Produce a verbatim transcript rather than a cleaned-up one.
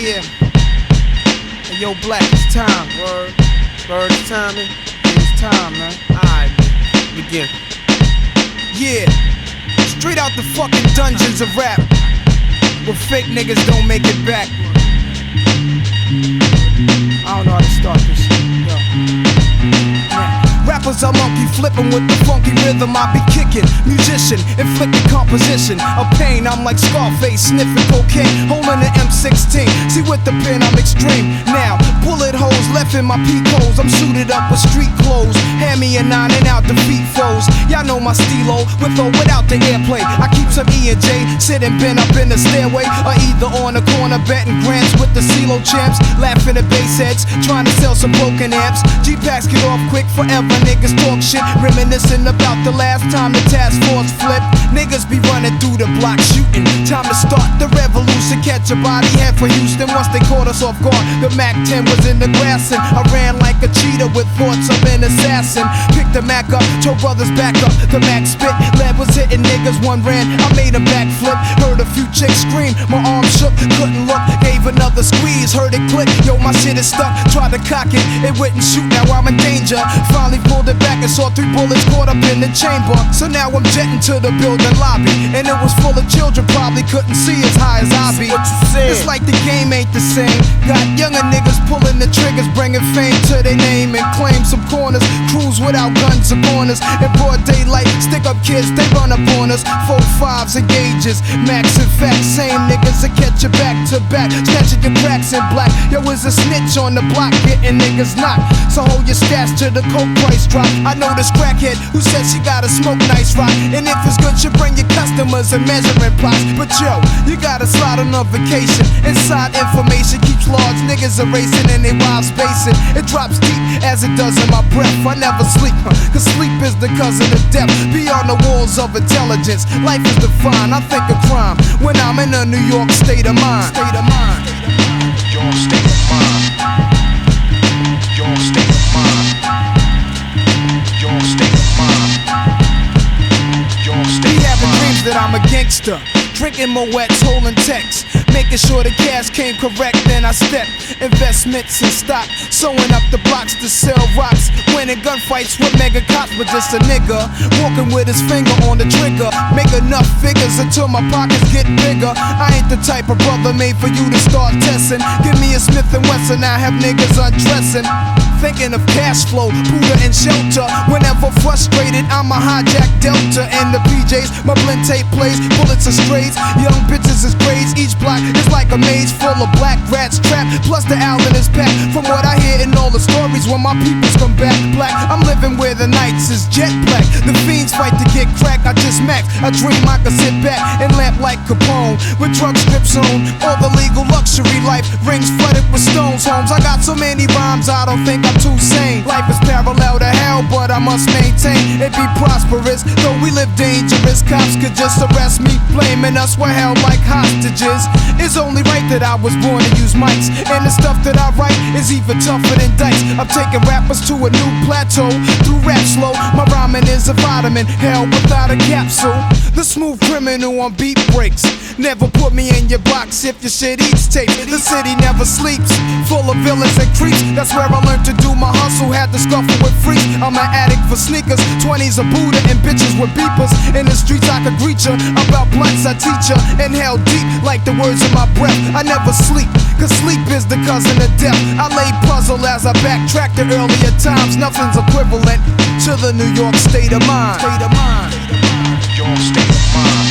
Yeah. Hey, yo, Black, it's time. Word. Word, it's time, man. Yeah, it's time, man. Alright, man. Begin. Yeah. Straight out the fucking dungeons of rap, where fake niggas don't make it back. I don't know how to start this shit. Yo. Yeah. Rappers are monkey flipping with the funky rhythm I be kicking. Musician, inflicting composition of pain. I'm like Scarface, sniffing cocaine, holding an M sixteen. See with the pen I'm extreme. Now, bullet holes left in my peak holes. I'm suited up with street clothes. Hand me a nine and out defeat foes. Y'all know my stilo, with or without the airplay. I keep some E and J, sitting bent up in the stairway, or either on the corner betting grants with the CeeLo champs. Laughing at bass heads, trying to sell some broken amps. G-Packs get off quick forever. Niggas talk shit, reminiscing about the last time the task force flipped. Niggas be running through the block shooting. Time to start the revolution. Catch a body head for Houston. Once they caught us off guard, the Mac ten was in the grass, and I ran like a cheetah with thoughts of an assassin. Picked the Mac up, told brothers back up. The Mac spit, lead was hitting niggas. One ran, I made a backflip. Heard a few chicks scream, my arm shook, couldn't look. Gave another squeeze, heard it click. Yo, my shit is stuck. Tried to cock it, it wouldn't shoot. Now I'm in danger. Finally pulled it back and saw three bullets caught up in the chamber. So now I'm jetting to the building lobby, and it was full of children, probably couldn't see as high as I be. It's like the game ain't the same. Got younger niggas pulling the triggers, bringing fame to their name and claim some corners. Crews without guns or corners. In broad daylight, stick up kids, they run up on us. Four fives and gauges, max and facts. Same niggas that catch you back to back, snatching your cracks in black. Yo, is a snitch on the block, getting niggas knocked. So hold your stats till the coke price drop. I know this crackhead who said she gotta smoke nice rock, and if it's good, you bring your customers and measuring plots. But yo, you gotta slide on a vacation. Inside information keeps large niggas erasing and they wild spacing. It drops deep as it does in my breath. I never sleep, huh? Cause sleep is the cousin of death. Beyond the walls of intelligence, life is defined. I think of crime when I'm in a New York state of mind. State of mind. Your state of mind. Your state of mind. Your state of mind. Your state Be of having mind. dreams that I'm a gangster, drinking Moet's, holding texts, making sure the cash came correct. Then I step investments in stock, sewing up the blocks to sell rocks, winning gunfights with mega cops. But just a nigga walking with his finger on the trigger, make enough figures until my pockets get bigger. I ain't the type of brother made for you to start testing. Give me a Smith and Wesson, I have niggas undressing. Thinking of cash flow, Buddha and shelter. Whenever frustrated, I'm a hijack Delta and the P Js. My blend tape plays, bullets are strays. Young bitches is grades. Each block is like a maze full of black rats trapped. Plus the Allen is packed. From what I hear in all the stories, when my peoples come back black, I'm living where the nights is jet black. The fiends fight to get crack. I just max. I dream I could sit back and lamp like Capone with drug strips on. All the legal luxury life rings flooded with stones. Homes. I got so many rhymes, I don't think I'm too sane. Life is parallel to hell, but I must maintain it be prosperous. Though we live dangerous, cops could just arrest me, blaming us we're held like hostages. It's only right that I was born to use mics, and the stuff that I write is even tougher than dice. I'm taking rappers to a new plateau through rap slow. My rhyming is a vitamin, hell without a capsule. The smooth criminal on beat breaks. Never put me in your box if your shit eats tape. The city never sleeps, full of villains and creeps. That's where I learned to do my hustle, had to scuffle with freaks. I'm an addict for sneakers, twenties a Buddha and bitches with beepers. In the streets I could greet ya, about blunts I teach ya. Inhale deep like the words in my breath. I never sleep, cause sleep is the cousin of death. I lay puzzle as I backtrack to earlier times. Nothing's equivalent to the New York state of mind. State of mind. Your state of mind.